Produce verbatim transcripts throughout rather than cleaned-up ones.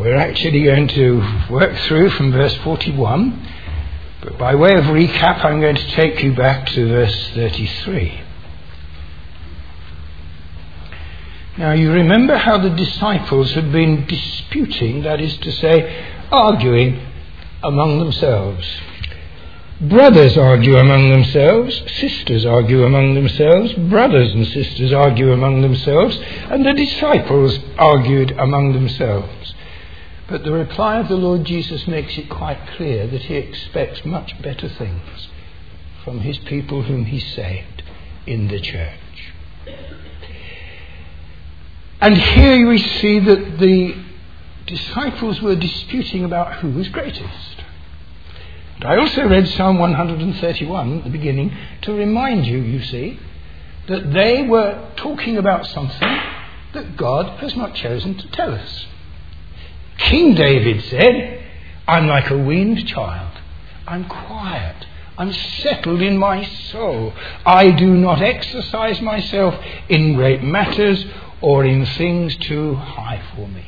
we're actually going to work through from verse forty-one, but by way of recap, I'm going to take you back to verse thirty-three. Now, you remember how the disciples had been disputing, that is to say, arguing among themselves. Brothers argue among themselves, sisters argue among themselves, brothers and sisters argue among themselves, and the disciples argued among themselves. But the reply of the Lord Jesus makes it quite clear that he expects much better things from his people whom he saved in the church. And here we see that the disciples were disputing about who was greatest. And I also read Psalm one thirty-one at the beginning to remind you, you see, that they were talking about something that God has not chosen to tell us. King David said, I'm like a weaned child. I'm quiet. I'm settled in my soul. I do not exercise myself in great matters or in things too high for me.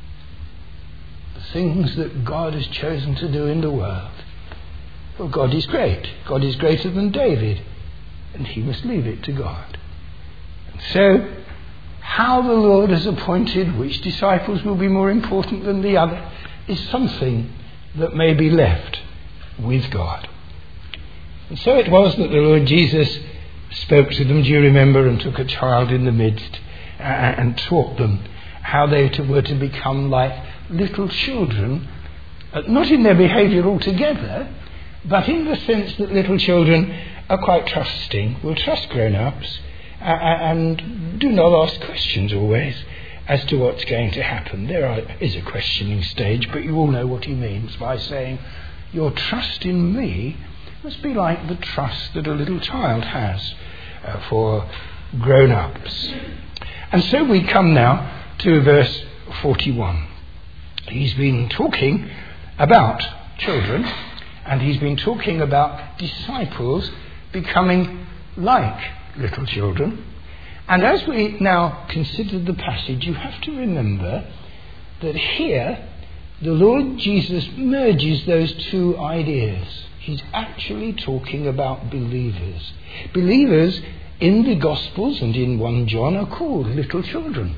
The things that God has chosen to do in the world. Well, God is great. God is greater than David, and he must leave it to God. And so, how the Lord has appointed which disciples will be more important than the other is something that may be left with God. And so it was that the Lord Jesus spoke to them, do you remember, and took a child in the midst uh, and taught them how they to, were to become like little children, uh, not in their behaviour altogether, but in the sense that little children are quite trusting, will trust grown-ups, uh, and do not ask questions always as to what's going to happen. There are, is a questioning stage, but you all know what he means by saying, your trust in me must be like the trust that a little child has uh, for grown-ups. And so we come now to verse forty-one. He's been talking about children, and he's been talking about disciples becoming like little children. And as we now consider the passage, you have to remember that here the Lord Jesus merges those two ideas. He's actually talking about believers. Believers in the Gospels and in First John are called little children.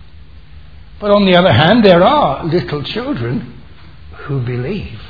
But on the other hand, there are little children who believe.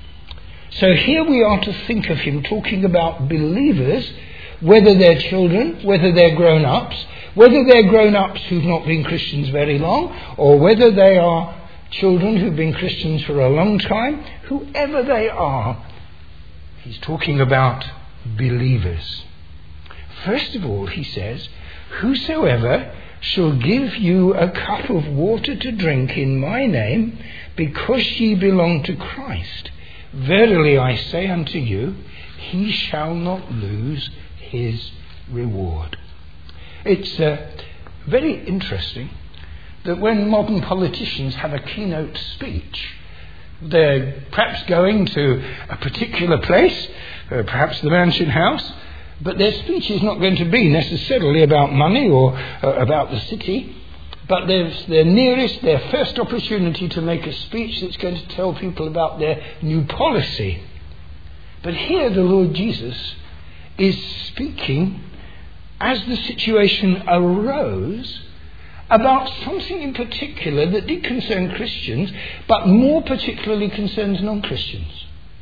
So here we are to think of him talking about believers, whether they're children, whether they're grown-ups, whether they're grown-ups who've not been Christians very long, or whether they are children who've been Christians for a long time, whoever they are, he's talking about believers. First of all, he says, whosoever shall give you a cup of water to drink in my name, because ye belong to Christ, verily I say unto you, he shall not lose his reward. It's uh, very interesting that when modern politicians have a keynote speech, they're perhaps going to a particular place, uh, perhaps the Mansion House, but their speech is not going to be necessarily about money or uh, about the city, but there's their nearest, their first opportunity to make a speech that's going to tell people about their new policy. But here the Lord Jesus is speaking, as the situation arose, about something in particular that did concern Christians, but more particularly concerns non-Christians.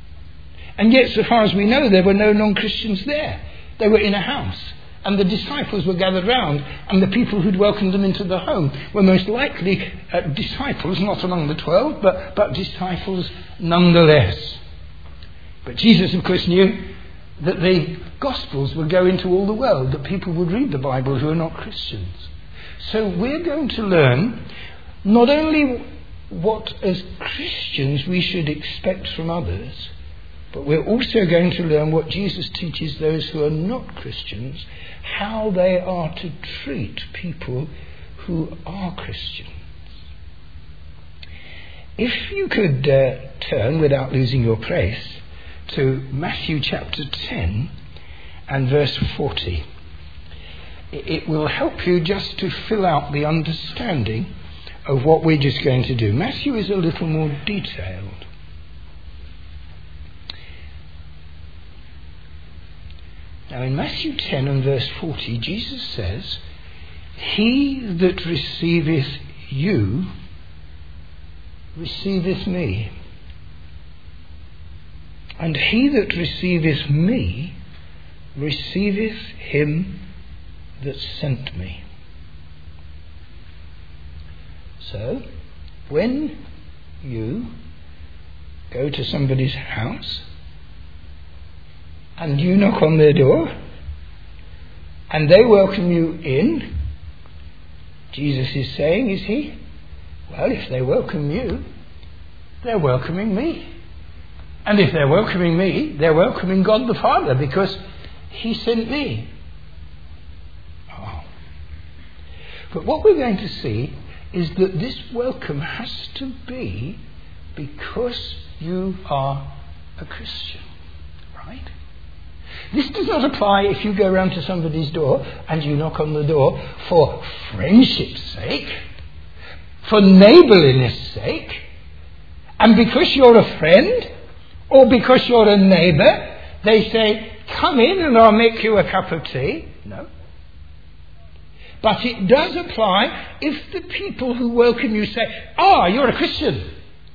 And yet, so far as we know, there were no non-Christians there. They were in a house, and the disciples were gathered round, and the people who'd welcomed them into the home were most likely uh, disciples, not among the twelve, but, but disciples nonetheless. But Jesus, of course, knew that the Gospels would go into all the world, that people would read the Bible who are not Christians. So we're going to learn not only what as Christians we should expect from others, but we're also going to learn what Jesus teaches those who are not Christians, how they are to treat people who are Christians. If you could uh, turn, without losing your place, to Matthew chapter ten and verse forty. It will help you just to fill out the understanding of what we're just going to do. Matthew is a little more detailed. Now in Matthew ten and verse forty, Jesus says, "He that receiveth you receiveth me, and he that receiveth me receiveth him that sent me." So, when you go to somebody's house and you knock on their door and they welcome you in, Jesus is saying, is he? Well, if they welcome you, they're welcoming me. And if they're welcoming me, they're welcoming God the Father, because he sent me. Oh. But what we're going to see is that this welcome has to be because you are a Christian, right? This does not apply if you go round to somebody's door and you knock on the door for friendship's sake, for neighbourliness sake, and because you're a friend or because you're a neighbour, they say, "Come in and I'll make you a cup of tea." No. But it does apply if the people who welcome you say, "Ah, you're a Christian.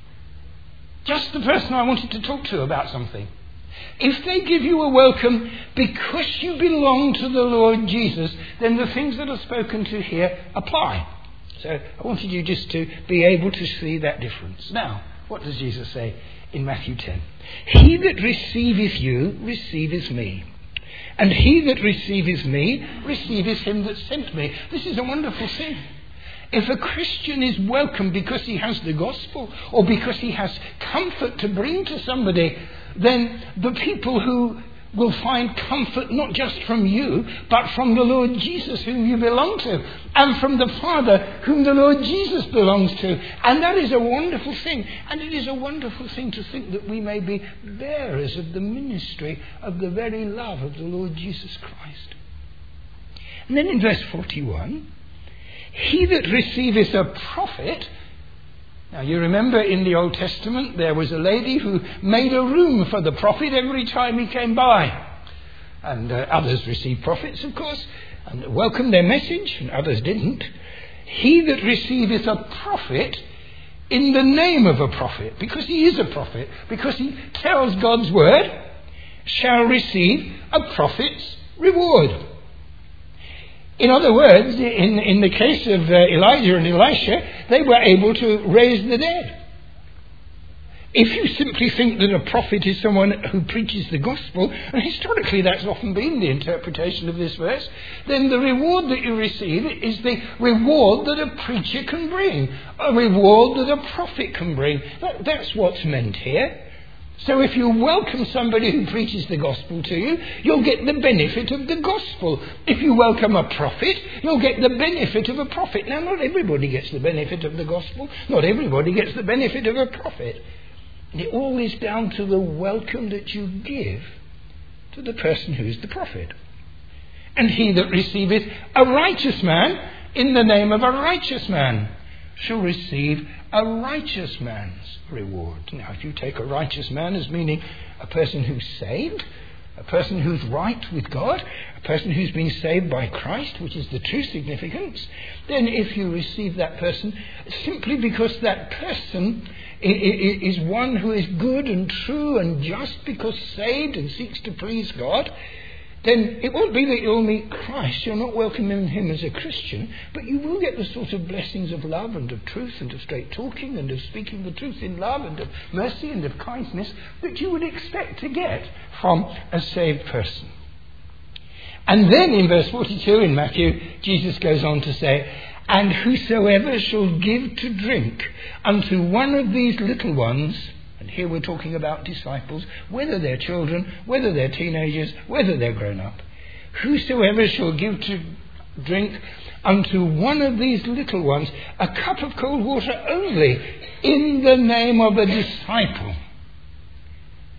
Just the person I wanted to talk to about something." If they give you a welcome because you belong to the Lord Jesus, then the things that are spoken to here apply. So I wanted you just to be able to see that difference. Now, what does Jesus say in Matthew ten? "He that receiveth you receiveth me, and he that receiveth me receiveth him that sent me." This is a wonderful thing. If a Christian is welcome because he has the gospel or because he has comfort to bring to somebody, then the people who will find comfort not just from you, but from the Lord Jesus whom you belong to, and from the Father whom the Lord Jesus belongs to. And that is a wonderful thing. And it is a wonderful thing to think that we may be bearers of the ministry of the very love of the Lord Jesus Christ. And then in verse forty-one, "He that receiveth a prophet..." Now you remember in the Old Testament there was a lady who made a room for the prophet every time he came by. And uh, others received prophets, of course, and welcomed their message, and others didn't. "He that receiveth a prophet in the name of a prophet," because he is a prophet, because he tells God's word, "shall receive a prophet's reward." In other words, in, in the case of uh, Elijah and Elisha, they were able to raise the dead. If you simply think that a prophet is someone who preaches the gospel, and historically that's often been the interpretation of this verse, then the reward that you receive is the reward that a preacher can bring, a reward that a prophet can bring. That, that's what's meant here. So if you welcome somebody who preaches the gospel to you, you'll get the benefit of the gospel. If you welcome a prophet, you'll get the benefit of a prophet. Now, not everybody gets the benefit of the gospel. Not everybody gets the benefit of a prophet. And it all is down to the welcome that you give to the person who is the prophet. "And he that receiveth a righteous man in the name of a righteous man shall receive a righteous man's reward." Now, if you take a righteous man as meaning a person who's saved, a person who's right with God, a person who's been saved by Christ, which is the true significance, then if you receive that person simply because that person is one who is good and true and just because saved and seeks to please God, then it won't be that you'll meet Christ. You're not welcoming him as a Christian, but you will get the sort of blessings of love and of truth and of straight talking and of speaking the truth in love and of mercy and of kindness that you would expect to get from a saved person. And then in verse forty-two in Matthew, Jesus goes on to say, "And whosoever shall give to drink unto one of these little ones," and here we're talking about disciples, whether they're children, whether they're teenagers, whether they're grown up. "Whosoever shall give to drink unto one of these little ones a cup of cold water only in the name of a disciple."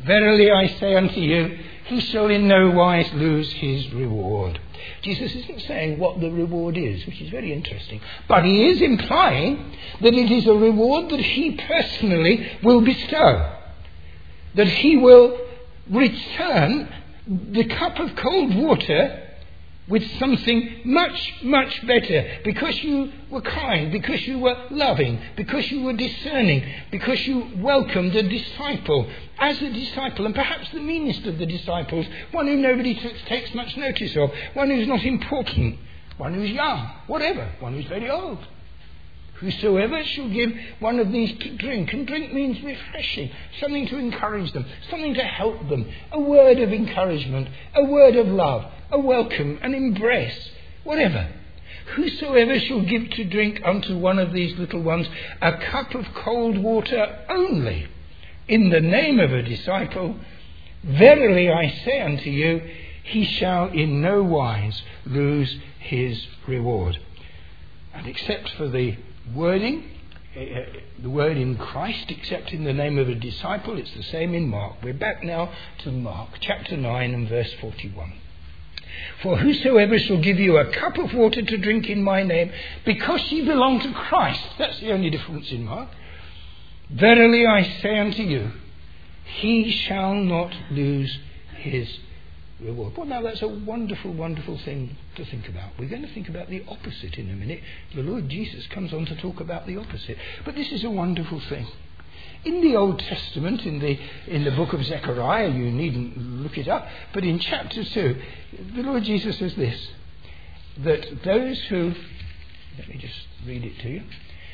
Verily I say unto you, he shall in no wise lose his reward. Jesus isn't saying what the reward is, which is very interesting, but he is implying that it is a reward that he personally will bestow, that he will return the cup of cold water with something much, much better, because you were kind, because you were loving, because you were discerning, because you welcomed a disciple as a disciple, and perhaps the meanest of the disciples, one who nobody t- takes much notice of, one who's not important, one who's young, whatever, one who's very old. Whosoever shall give one of these to drink, and drink means refreshing, something to encourage them, something to help them, a word of encouragement, a word of love, a welcome, an embrace, whatever. Whosoever shall give to drink unto one of these little ones a cup of cold water only, in the name of a disciple, verily I say unto you, he shall in no wise lose his reward. And except for the wording, uh, the word in Christ, except in the name of a disciple, it's the same in Mark. We're back now to Mark chapter nine and verse forty-one. For whosoever shall give you a cup of water to drink in my name, because ye belong to Christ, that's the only difference in Mark, verily I say unto you, he shall not lose his reward. Well, now that's a wonderful, wonderful thing to think about. We're going to think about the opposite in a minute. The Lord Jesus comes on to talk about the opposite. But this is a wonderful thing. In the Old Testament, in the in the book of Zechariah, you needn't look it up, but in chapter two, the Lord Jesus says this, that those who, let me just read it to you,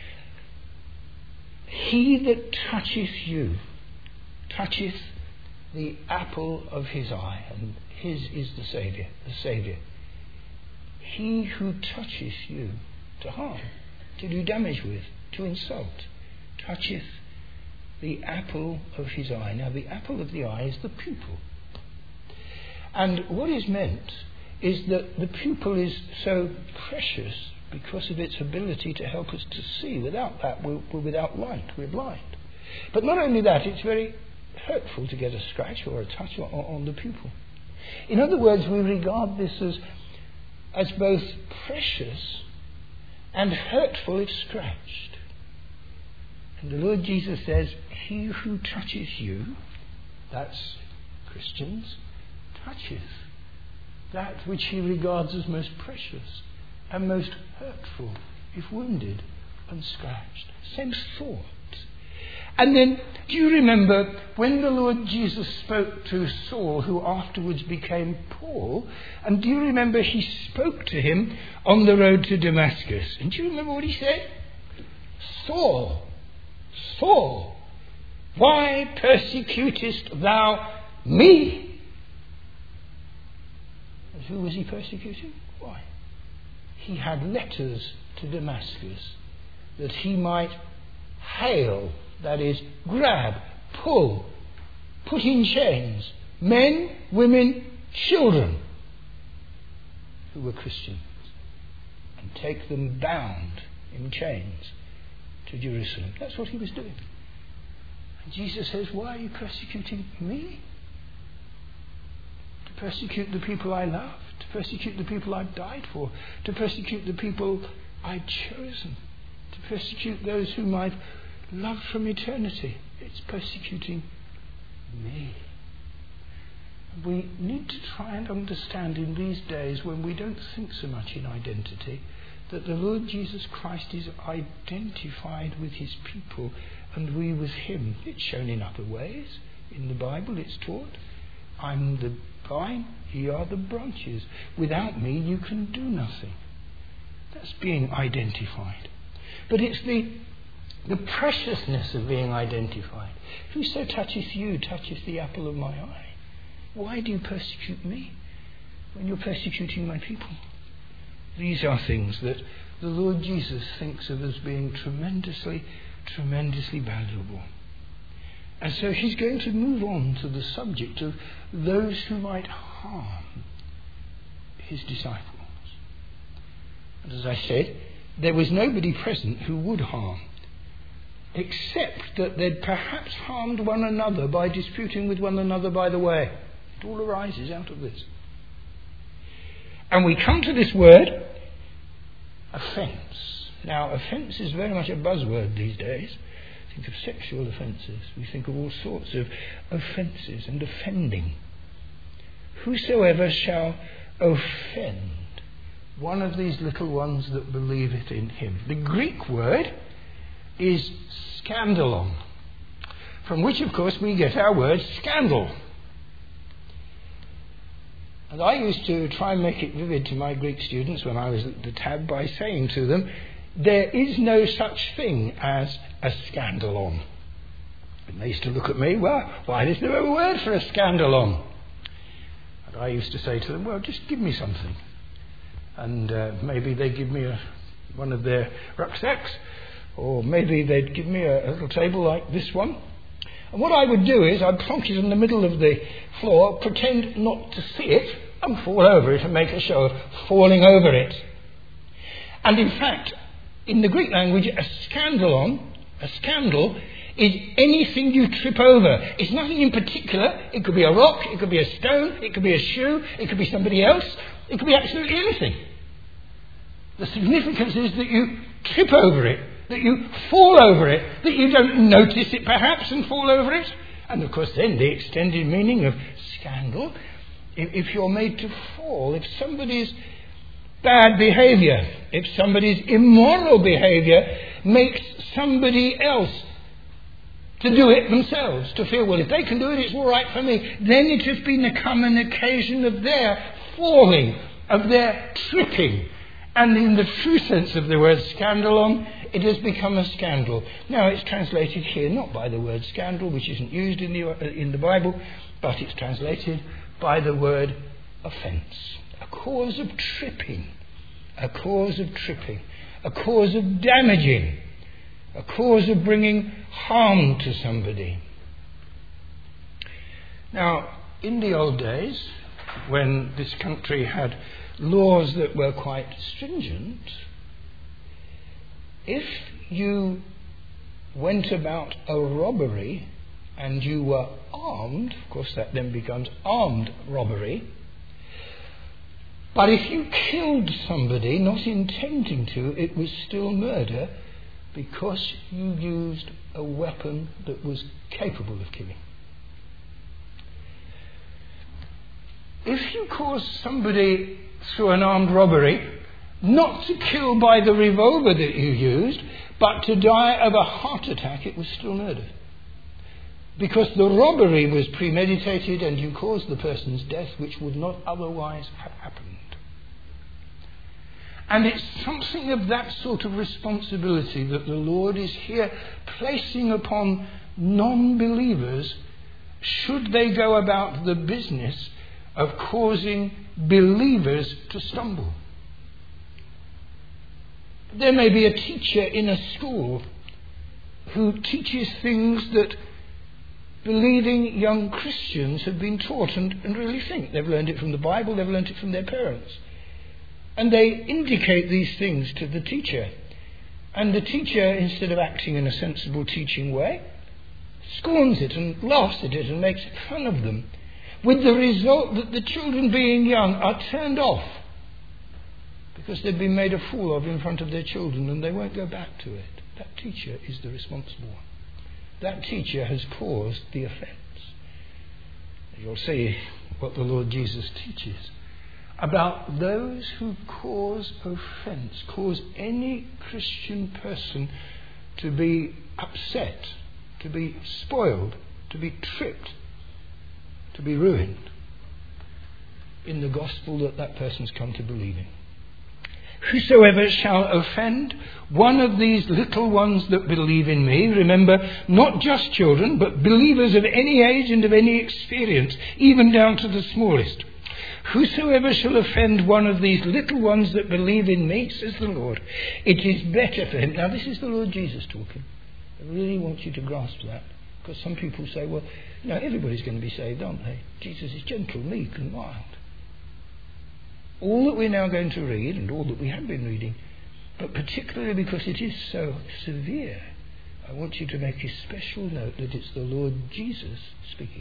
he that toucheth you, toucheth the apple of his eye, and his is the Saviour, the Saviour. He who touches you to harm, to do damage with, to insult, toucheth the apple of his eye. Now, the apple of the eye is the pupil. And what is meant is that the pupil is so precious because of its ability to help us to see. Without that, we're, we're without light, we're blind. But not only that, it's very hurtful to get a scratch or a touch on, on the pupil. In other words, we regard this as, as both precious and hurtful if scratched. And the Lord Jesus says, he who touches you, that's Christians, touches that which he regards as most precious and most hurtful if wounded and scratched. Same thought. And then, do you remember when the Lord Jesus spoke to Saul, who afterwards became Paul, and do you remember he spoke to him on the road to Damascus? And do you remember what he said? Saul, Saul, why persecutest thou me? And who was he persecuting? Why? He had letters to Damascus that he might hail, that is, grab, pull, put in chains, men, women, children who were Christians, and take them bound in chains to Jerusalem. That's what he was doing. And Jesus says, why are you persecuting me? To persecute the people I love, to persecute the people I've died for, to persecute the people I've chosen, to persecute those whom I've loved from eternity. It's persecuting me. We need to try and understand in these days when we don't think so much in identity, that the Lord Jesus Christ is identified with his people and we with him. It's shown in other ways. In the Bible it's taught, I'm the vine, ye are the branches. Without me you can do nothing. That's being identified. But it's the the preciousness of being identified. Whoso toucheth you toucheth the apple of my eye. Why do you persecute me when you're persecuting my people? These are things that the Lord Jesus thinks of as being tremendously, tremendously valuable. And so he's going to move on to the subject of those who might harm his disciples. And as I said, there was nobody present who would harm except that they'd perhaps harmed one another by disputing with one another by the way. It all arises out of this. And we come to this word, offence. Now, offence is very much a buzzword these days. Think of sexual offences. We think of all sorts of offences and offending. Whosoever shall offend one of these little ones that believeth in him. The Greek word is scandalon, from which, of course, we get our word scandal. And I used to try and make it vivid to my Greek students when I was at the Tab by saying to them, there is no such thing as a scandalon. And they used to look at me, well, why is there a word for a scandalon? And I used to say to them, well, just give me something. And uh, maybe they'd give me a, one of their rucksacks, or maybe they'd give me a, a little table like this one. And what I would do is I'd plonk it in the middle of the floor, pretend not to see it, and fall over it and make a show of falling over it. And in fact, in the Greek language, a scandalon, a scandal, is anything you trip over. It's nothing in particular. It could be a rock, it could be a stone, it could be a shoe, it could be somebody else, it could be absolutely anything. The significance is that you trip over it, that you fall over it, that you don't notice it perhaps and fall over it. And of course then the extended meaning of scandal, if, if you're made to fall, if somebody's bad behaviour, if somebody's immoral behaviour makes somebody else to do it themselves, to feel, well, if they can do it, it's all right for me, then it has become an occasion of their falling, of their tripping. And in the true sense of the word scandalon, it has become a scandal. Now, it's translated here not by the word scandal, which isn't used in the, uh, in the Bible, but it's translated by the word offence. A cause of tripping, a cause of tripping, a cause of damaging, a cause of bringing harm to somebody. Now, in the old days, when this country had laws that were quite stringent, if you went about a robbery and you were armed, of course that then becomes armed robbery, but if you killed somebody not intending to, it was still murder because you used a weapon that was capable of killing. If you caused somebody through an armed robbery not to kill by the revolver that you used, but to die of a heart attack, it was still murder. Because the robbery was premeditated and you caused the person's death, which would not otherwise have happened. And it's something of that sort of responsibility that the Lord is here placing upon non-believers, should they go about the business of causing believers to stumble. There may be a teacher in a school who teaches things that believing young Christians have been taught and, and really think. They've learned it from the Bible, they've learned it from their parents. And they indicate these things to the teacher. And the teacher, instead of acting in a sensible teaching way, scorns it and laughs at it and makes fun of them, with the result that the children, being young, are turned off because they've been made a fool of in front of their children and they won't go back to it. That teacher is the responsible one. That teacher has caused the offence. You'll see what the Lord Jesus teaches about those who cause offence, cause any Christian person to be upset, to be spoiled, to be tripped, to be ruined in the gospel that that person's come to believe in. Whosoever shall offend one of these little ones that believe in me, remember, not just children, but believers of any age and of any experience, even down to the smallest. Whosoever shall offend one of these little ones that believe in me, says the Lord, it is better for him. Now this is the Lord Jesus talking. I really want you to grasp that. Because some people say, well, you know, everybody's going to be saved, aren't they? Jesus is gentle, meek and mild. All that we're now going to read, and all that we have been reading, but particularly because it is so severe, I want you to make a special note that it's the Lord Jesus speaking.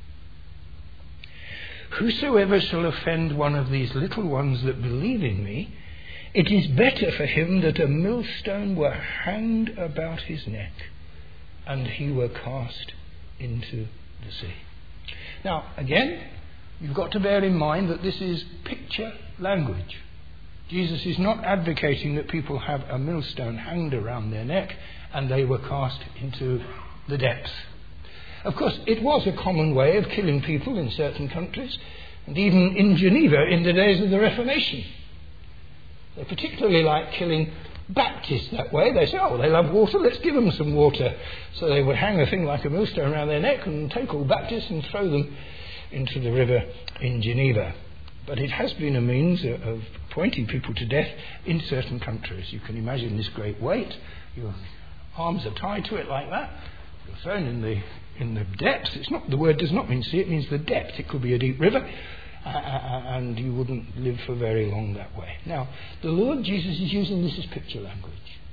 Whosoever shall offend one of these little ones that believe in me, it is better for him that a millstone were hanged about his neck and he were cast into the sea. Now, again, you've got to bear in mind that this is picture language. Jesus is not advocating that people have a millstone hanged around their neck and they were cast into the depths. Of course, it was a common way of killing people in certain countries, and even in Geneva in the days of the Reformation. They particularly liked killing Baptists that way. They say, oh, they love water, let's give them some water. So they would hang a thing like a millstone around their neck and take all Baptists and throw them into the river in Geneva. But it has been a means of pointing people to death in certain countries. You can imagine this great weight. Your arms are tied to it like that. You're thrown in the in the depths. It's not, the word does not mean sea, it means the depth. It could be a deep river, uh, and you wouldn't live for very long that way. Now, the Lord Jesus is using this as picture language.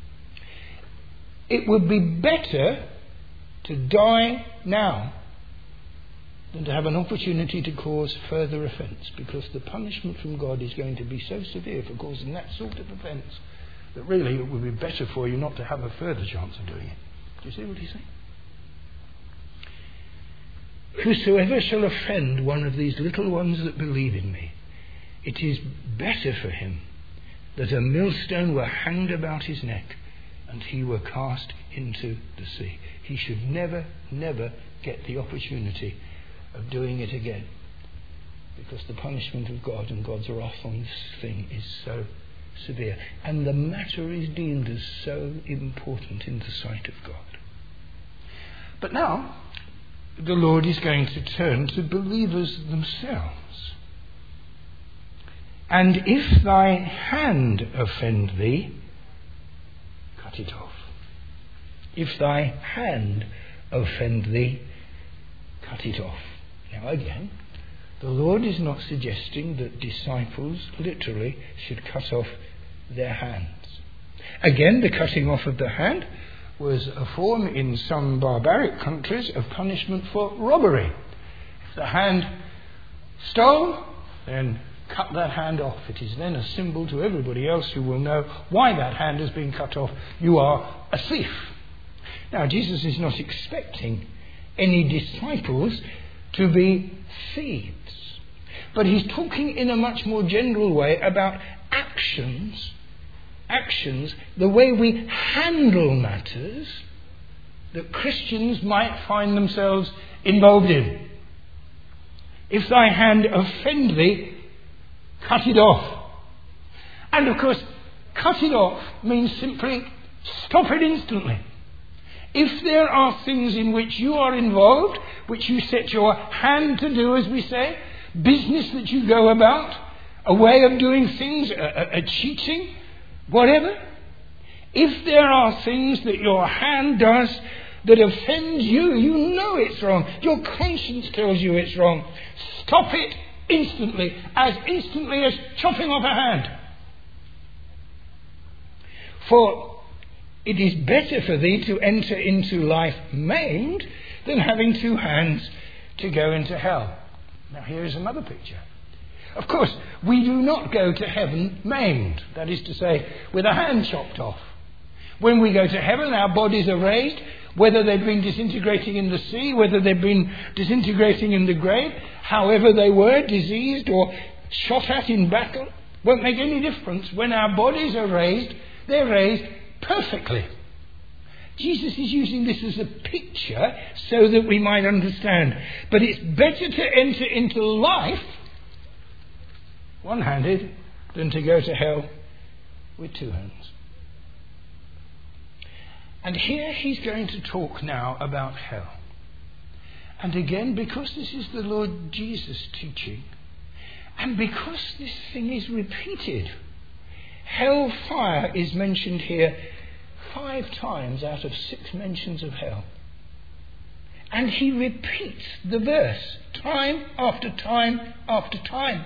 It would be better to die now than to have an opportunity to cause further offence, because the punishment from God is going to be so severe for causing that sort of offence that really it would be better for you not to have a further chance of doing it. Do you see what he's saying? Whosoever shall offend one of these little ones that believe in me, it is better for him that a millstone were hanged about his neck and he were cast into the sea. He should never, never get the opportunity of doing it again, because the punishment of God and God's wrath on this thing is so severe, and the matter is deemed as so important in the sight of God. But now the Lord is going to turn to believers themselves. And if thy hand offend thee, cut it off. If thy hand offend thee, cut it off. Now again, the Lord is not suggesting that disciples literally should cut off their hands. Again, the cutting off of the hand was a form in some barbaric countries of punishment for robbery. If the hand stole, then cut that hand off. It is then a symbol to everybody else who will know why that hand has been cut off. You are a thief. Now, Jesus is not expecting any disciples to be thieves, but he's talking in a much more general way about actions actions, the way we handle matters that Christians might find themselves involved in. If thy hand offend thee, cut it off. And of course, cut it off means simply stop it instantly. If there are things in which you are involved, which you set your hand to do, as we say, business that you go about, a way of doing things, a, a, a cheating, whatever, if there are things that your hand does that offend you, you know it's wrong, your conscience tells you it's wrong, stop it instantly, as instantly as chopping off a hand. For it is better for thee to enter into life maimed than having two hands to go into hell. Now here is another picture. Of course, we do not go to heaven maimed, that is to say, with a hand chopped off. When we go to heaven, our bodies are raised, whether they've been disintegrating in the sea, whether they've been disintegrating in the grave, however they were, diseased or shot at in battle, won't make any difference. When our bodies are raised, they're raised perfectly. Jesus is using this as a picture so that we might understand. But it's better to enter into life one-handed than to go to hell with two hands. And here he's going to talk now about hell. And again, because this is the Lord Jesus teaching, and because this thing is repeated, hell fire is mentioned here five times out of six mentions of hell. And he repeats the verse time after time after time.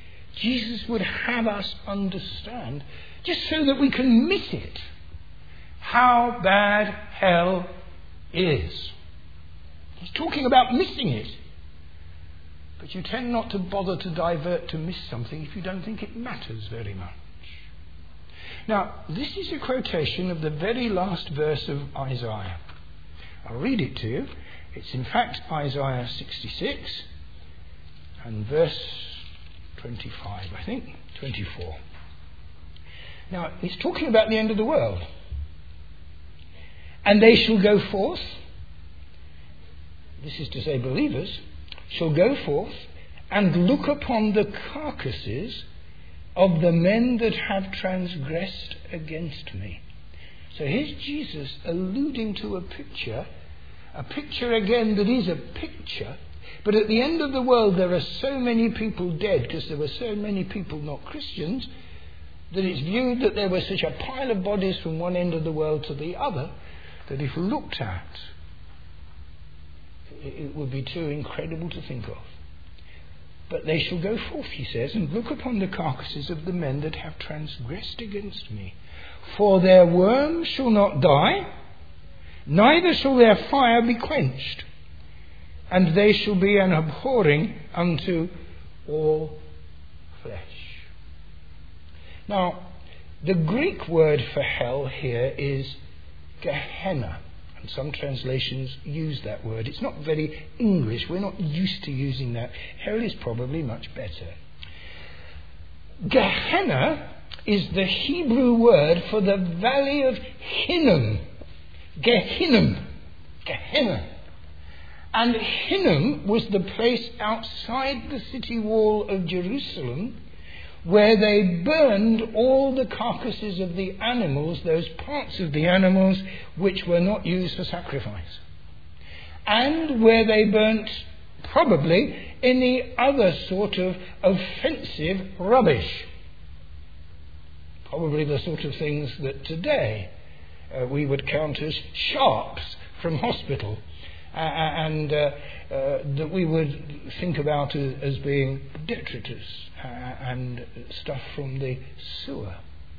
Jesus would have us understand, just so that we can miss it, how bad hell is. He's talking about missing it. But you tend not to bother to divert to miss something if you don't think it matters very much. Now, this is a quotation of the very last verse of Isaiah. I'll read it to you. It's in fact Isaiah sixty-six and verse twenty-five, I think, twenty-four. Now, he's talking about the end of the world. And they shall go forth, this is to say believers, shall go forth and look upon the carcasses of the men that have transgressed against me. So here's Jesus alluding to a picture, a picture again that is a picture, but at the end of the world there are so many people dead because there were so many people not Christians that it's viewed that there was such a pile of bodies from one end of the world to the other that if looked at, it would be too incredible to think of. But they shall go forth, he says, and look upon the carcasses of the men that have transgressed against me. For their worm shall not die, neither shall their fire be quenched, and they shall be an abhorring unto all flesh. Now, the Greek word for hell here is Gehenna. And some translations use that word. It's not very English. We're not used to using that. Hell is probably much better. Gehenna is the Hebrew word for the valley of Hinnom. Gehinnom. Gehenna. And Hinnom was the place outside the city wall of Jerusalem where they burned all the carcasses of the animals, those parts of the animals which were not used for sacrifice. And where they burnt probably any other sort of offensive rubbish. Probably the sort of things that today uh, we would count as sharps from hospital. Uh, and uh, uh, that we would think about as, as being detritus uh, and stuff from the sewer.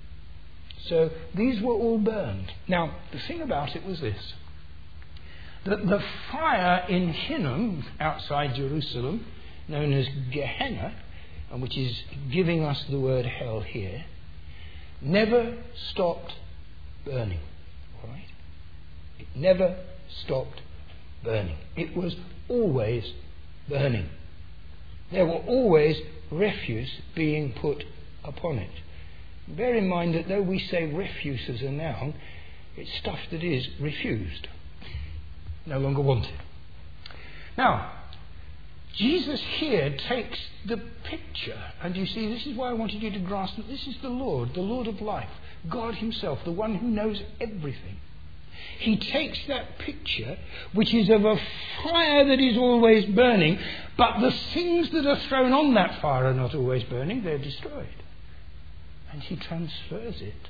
So these were all burned. Now, the thing about it was this, that the fire in Hinnom, outside Jerusalem, known as Gehenna, and which is giving us the word hell here, never stopped burning. All right? It never stopped burning. It was always burning. There were always refuse being put upon it. Bear in mind that though we say refuse as a noun, it's stuff that is refused, no longer wanted. Now, Jesus here takes the picture, and you see, this is why I wanted you to grasp that this is the Lord, the Lord of life, God himself, the one who knows everything. He takes that picture, which is of a fire that is always burning, but the things that are thrown on that fire are not always burning, they're destroyed. And he transfers it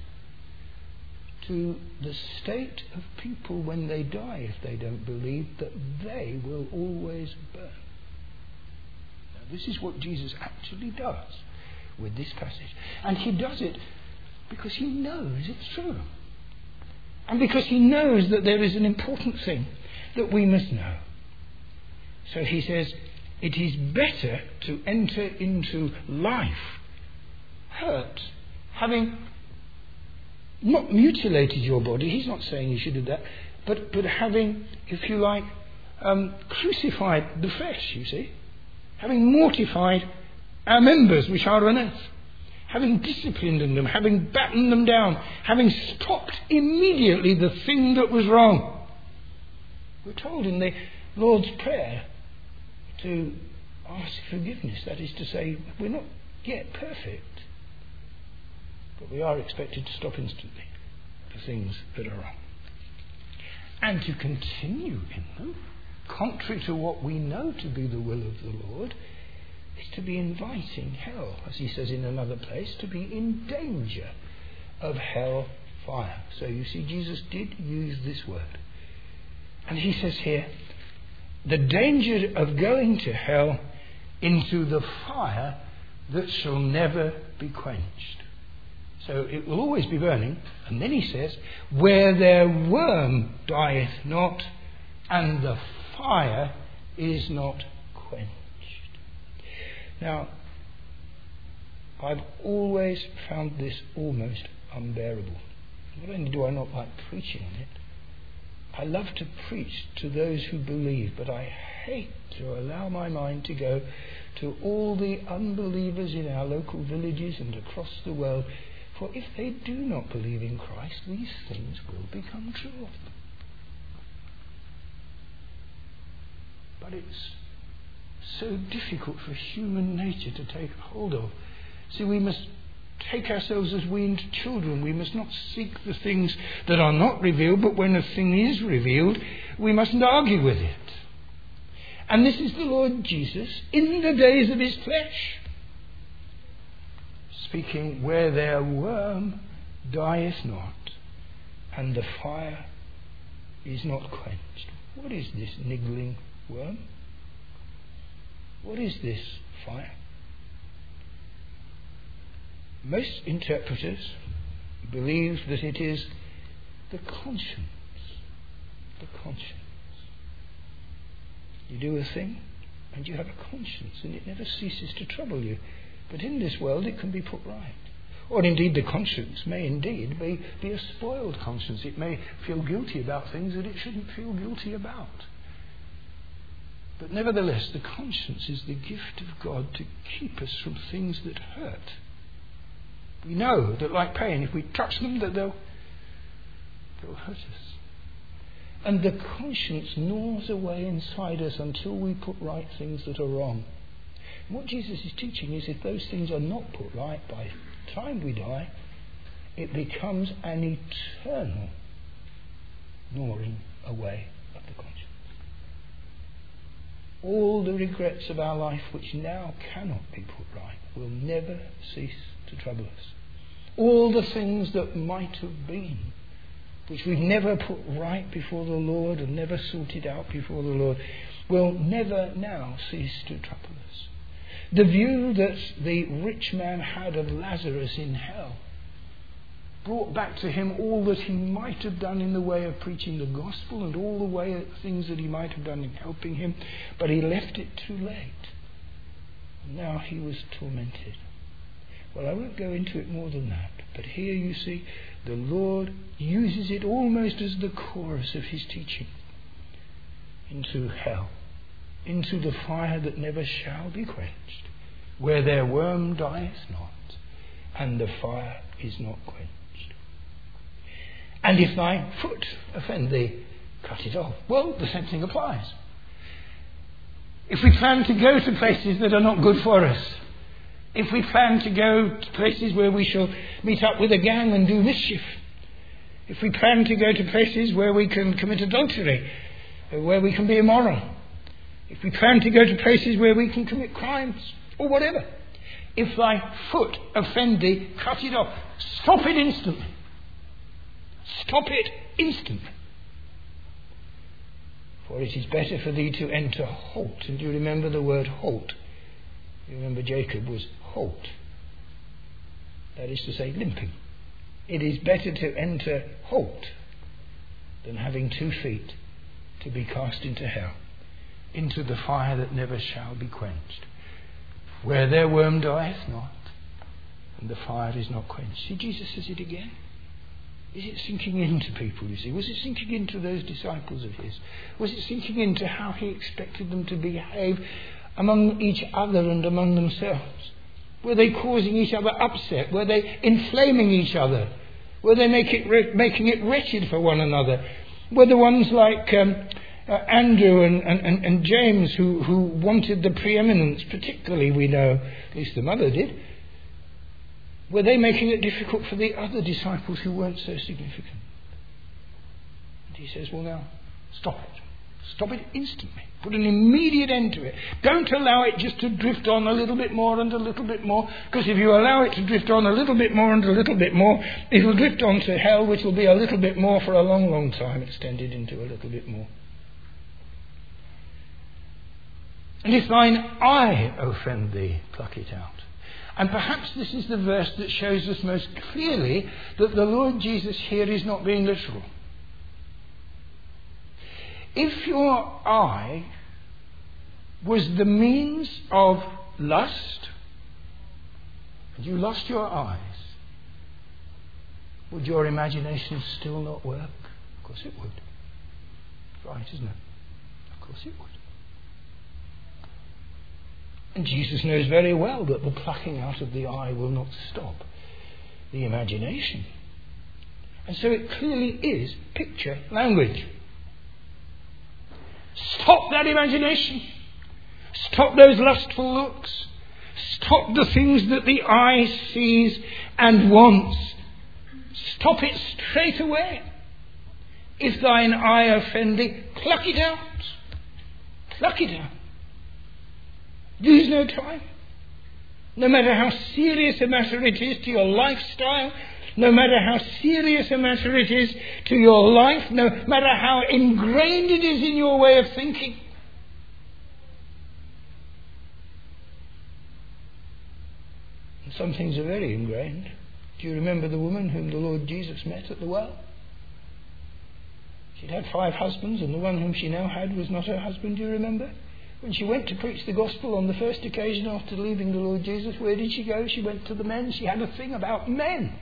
to the state of people when they die, if they don't believe that they will always burn. Now, this is what Jesus actually does with this passage. And he does it because he knows it's true. And because he knows that there is an important thing that we must know. So he says, it is better to enter into life hurt, having not mutilated your body. He's not saying you should do that, but, but having, if you like, um, crucified the flesh, you see. Having mortified our members which are on earth. Having disciplined them, having battened them down, having stopped immediately the thing that was wrong. We're told in the Lord's Prayer to ask forgiveness. That is to say, we're not yet perfect, but we are expected to stop instantly the things that are wrong. And to continue in them, contrary to what we know to be the will of the Lord, is to be inviting hell, as he says in another place, to be in danger of hell fire. So you see, Jesus did use this word. And he says here, the danger of going to hell into the fire that shall never be quenched. So it will always be burning. And then he says, where their worm dieth not, and the fire is not quenched. Now, I've always found this almost unbearable. Not only do I not like preaching on it, I love to preach to those who believe, but I hate to allow my mind to go to all the unbelievers in our local villages and across the world. For if they do not believe in Christ, these things will become true of them. But it's so difficult for human nature to take hold of. See, we must take ourselves as weaned children. We must not seek the things that are not revealed, but when a thing is revealed, we mustn't argue with it. And this is the Lord Jesus in the days of his flesh, speaking, where their worm dieth not, and the fire is not quenched. What is this niggling worm? What is this fire? Most interpreters believe that it is the conscience. The conscience. You do a thing and you have a conscience, and it never ceases to trouble you. But in this world it can be put right. Or indeed the conscience may indeed be, be a spoiled conscience. It may feel guilty about things that it shouldn't feel guilty about. But nevertheless, the conscience is the gift of God to keep us from things that hurt. We know that, like pain, if we touch them, that they'll, they'll hurt us. And the conscience gnaws away inside us until we put right things that are wrong. And what Jesus is teaching is, if those things are not put right by the time we die, it becomes an eternal gnawing away of the conscience. All the regrets of our life which now cannot be put right will never cease to trouble us. All the things that might have been, which we've never put right before the Lord and never sorted out before the Lord, will never now cease to trouble us. The view that the rich man had of Lazarus in hell brought back to him all that he might have done in the way of preaching the gospel and all the way of things that he might have done in helping him, but he left it too late. Now he was tormented. Well, I won't go into it more than that, but here you see the Lord uses it almost as the chorus of his teaching. Into hell, into the fire that never shall be quenched, where their worm dieth not, and the fire is not quenched. And if thy foot offend thee, cut it off. Well, the same thing applies. If we plan to go to places that are not good for us, if we plan to go to places where we shall meet up with a gang and do mischief, if we plan to go to places where we can commit adultery, where we can be immoral, if we plan to go to places where we can commit crimes, or whatever, if thy foot offend thee, cut it off. Stop it instantly. Stop it instantly. For it is better for thee to enter halt. And do you remember the word halt? You remember Jacob was halt. That is to say, limping. It is better to enter halt than having two feet to be cast into hell, into the fire that never shall be quenched, where their worm dieth not, and the fire is not quenched. See, Jesus says it again. Is it sinking into people, you see? Was it sinking into those disciples of his? Was it sinking into how he expected them to behave among each other and among themselves? Were they causing each other upset? Were they inflaming each other? Were they make it re- making it wretched for one another? Were the ones like um, uh, Andrew and, and, and James who, who wanted the preeminence, particularly, we know, at least the mother did, were they making it difficult for the other disciples who weren't so significant? And he says, well now, stop it. Stop it instantly. Put an immediate end to it. Don't allow it just to drift on a little bit more and a little bit more, because if you allow it to drift on a little bit more and a little bit more, it will drift on to hell, which will be a little bit more for a long, long time, extended into a little bit more. And if thine eye offend thee, pluck it out. And perhaps this is the verse that shows us most clearly that the Lord Jesus here is not being literal. If your eye was the means of lust, and you lost your eyes, would your imagination still not work? Of course it would. Right, isn't it? Of course it would. And Jesus knows very well that the plucking out of the eye will not stop the imagination. And so it clearly is picture language. Stop that imagination. Stop those lustful looks. Stop the things that the eye sees and wants. Stop it straight away. If thine eye offend thee, pluck it out. Pluck it out. Lose no time. No matter how serious a matter it is to your lifestyle, no matter how serious a matter it is to your life, no matter how ingrained it is in your way of thinking, and some things are very ingrained. Do you remember the woman whom the Lord Jesus met at the well? She'd had five husbands, and the one whom she now had was not her husband. Do you remember? When she went to preach the gospel on the first occasion after leaving the Lord Jesus, where did she go? She went to the men. She had a thing about men.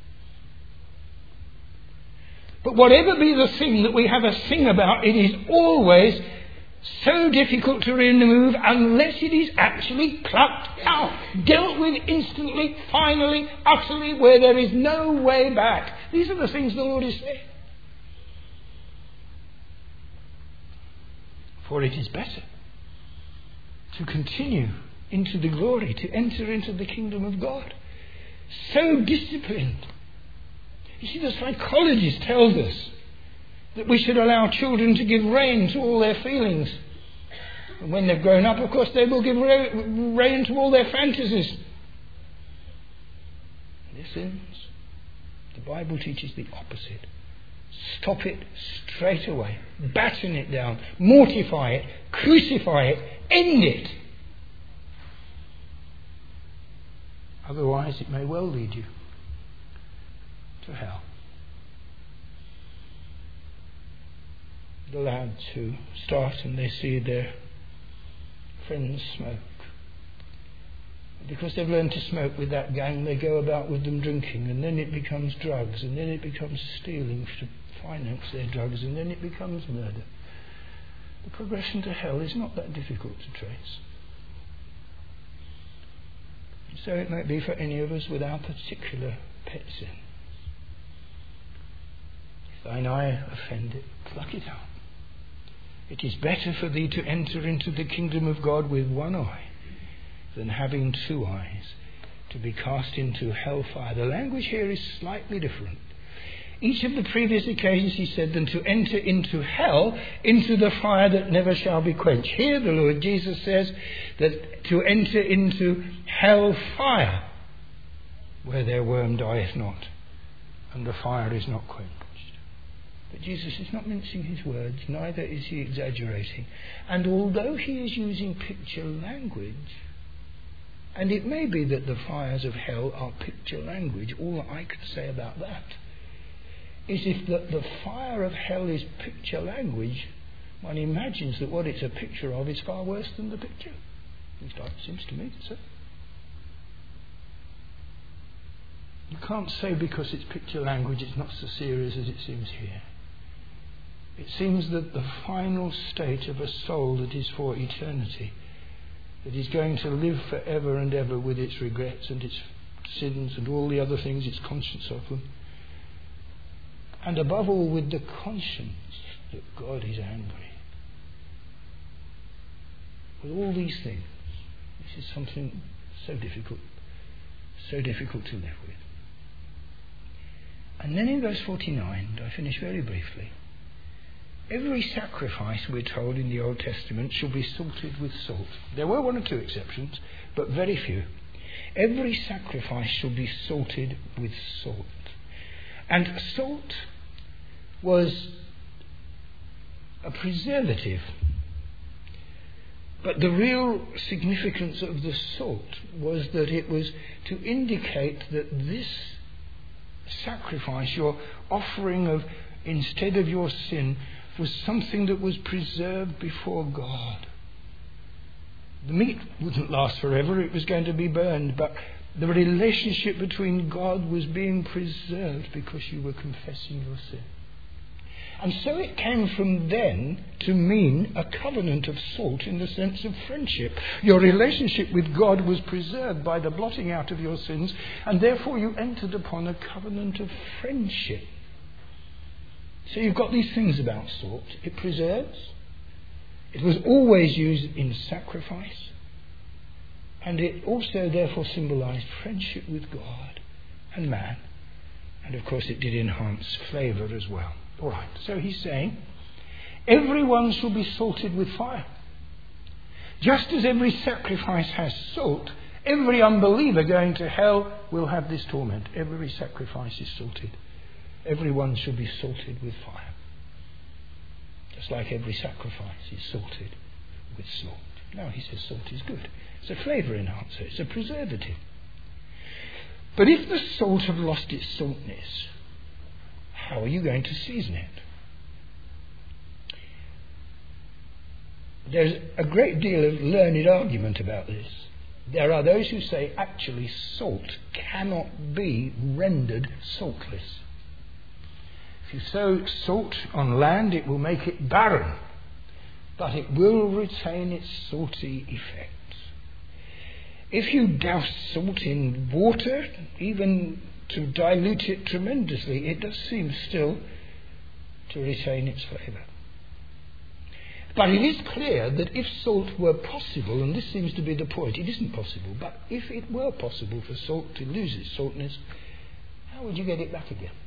But whatever be the thing that we have a thing about, it is always so difficult to remove unless it is actually plucked out, dealt with instantly, finally, utterly, where there is no way back. These are the things the Lord is saying. For it is better to continue into the glory, to enter into the kingdom of God. So disciplined. You see, the psychologist tells us that we should allow children to give rein to all their feelings. And when they've grown up, of course, they will give rein to all their fantasies. Listen, the Bible teaches the opposite. Stop it straight away. Batten it down. Mortify it. Crucify it. End it. Otherwise, it may well lead you to hell. The lads who start and they see their friends smoke. Because they've learned to smoke with that gang, they go about with them drinking, and then it becomes drugs, and then it becomes stealing to finance their drugs, and then it becomes murder. The progression to hell is not that difficult to trace. So it might be for any of us with our particular pet sin. If thine eye offend it, pluck it out. It is better for thee to enter into the kingdom of God with one eye than having two eyes to be cast into hellfire. The language here is slightly different. Each of the previous occasions he said than to enter into hell, into the fire that never shall be quenched. Here the Lord Jesus says that to enter into hellfire, where their worm dieth not and the fire is not quenched. But Jesus is not mincing his words, neither is he exaggerating. And although he is using picture language, and it may be that the fires of hell are picture language, all that I could say about that is if the, the fire of hell is picture language, one imagines that what it's a picture of is far worse than the picture. At least it seems to me so. You can't say because it's picture language it's not so serious as it seems here. It seems that the final state of a soul that is for eternity, that is going to live forever and ever with its regrets and its sins and all the other things it's conscious of them, and above all with the conscience that God is angry. With all these things, this is something so difficult, so difficult to live with. And then in verse forty-nine, I finish very briefly, every sacrifice, we're told in the Old Testament, shall be salted with salt. There were one or two exceptions, but very few. Every sacrifice shall be salted with salt. And salt was a preservative. But the real significance of the salt was that it was to indicate that this sacrifice, your offering of instead of your sin, was something that was preserved before God. The meat wouldn't last forever, it was going to be burned, but the relationship between God was being preserved because you were confessing your sin. And so it came from then to mean a covenant of salt in the sense of friendship. Your relationship with God was preserved by the blotting out of your sins, and therefore you entered upon a covenant of friendship. So you've got these things about salt. It preserves. It was always used in sacrifice. And it also therefore symbolized friendship with God and man. And of course it did enhance flavour as well. All right, so he's saying, everyone shall be salted with fire. Just as every sacrifice has salt, every unbeliever going to hell will have this torment. Every sacrifice is salted. Everyone shall be salted with fire. Just like every sacrifice is salted with salt. Now he says salt is good. It's a flavour enhancer. It's a preservative. But if the salt have lost its saltness, how are you going to season it? There's a great deal of learned argument about this. There are those who say actually salt cannot be rendered saltless. If you sow salt on land, it will make it barren, but it will retain its salty effects. If you douse salt in water, even to dilute it tremendously, it does seem still to retain its flavour. But it is clear that if salt were possible, and this seems to be the point, it isn't possible, but if it were possible for salt to lose its saltness, how would you get it back again?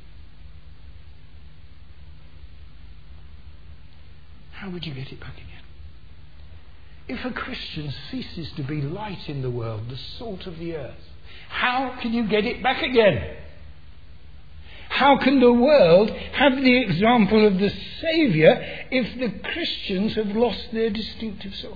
How would you get it back again? If a Christian ceases to be light in the world, the salt of the earth, how can you get it back again? How can the world have the example of the Saviour if the Christians have lost their distinctive salt?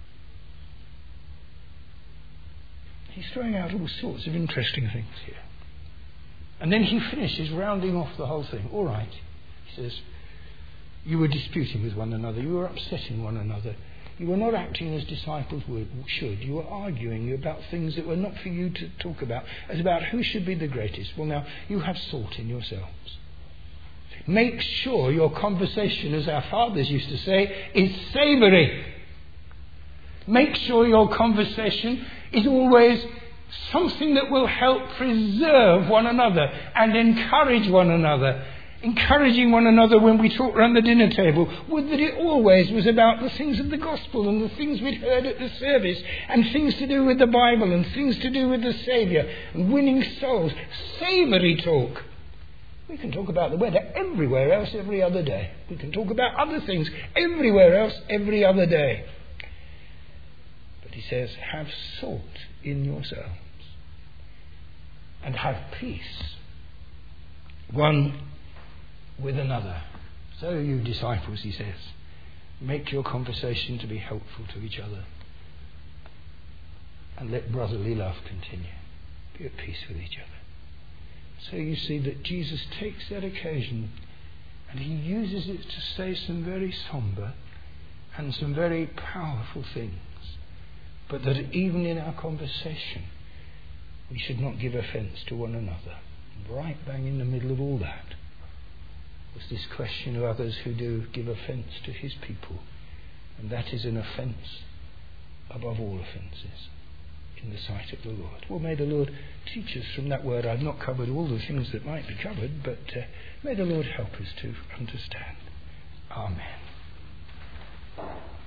He's throwing out all sorts of interesting things here. And then he finishes rounding off the whole thing. All right, he says, you were disputing with one another, you were upsetting one another. You were not acting as disciples would, should. You were arguing about things that were not for you to talk about, as about who should be the greatest. Well, now, you have salt in yourselves. Make sure your conversation, as our fathers used to say, is savoury. Make sure your conversation is always something that will help preserve one another and encourage one another. Encouraging one another when we talk around the dinner table, would that it always was about the things of the gospel and the things we'd heard at the service and things to do with the Bible and things to do with the Saviour and winning souls. Savoury talk. We can talk about the weather everywhere else every other day. We can talk about other things everywhere else every other day. But he says, have salt in yourselves and have peace one with another. So you disciples, he says, make your conversation to be helpful to each other and let brotherly love continue. Be at peace with each other. So you see that Jesus takes that occasion and he uses it to say some very sombre and some very powerful things, but that even in our conversation we should not give offence to one another. Right bang in the middle of all that was this question of others who do give offence to his people, and that is an offence above all offences in the sight of the Lord. Well, may the Lord teach us from that word. I've not covered all the things that might be covered, but uh, may the Lord help us to understand. Amen.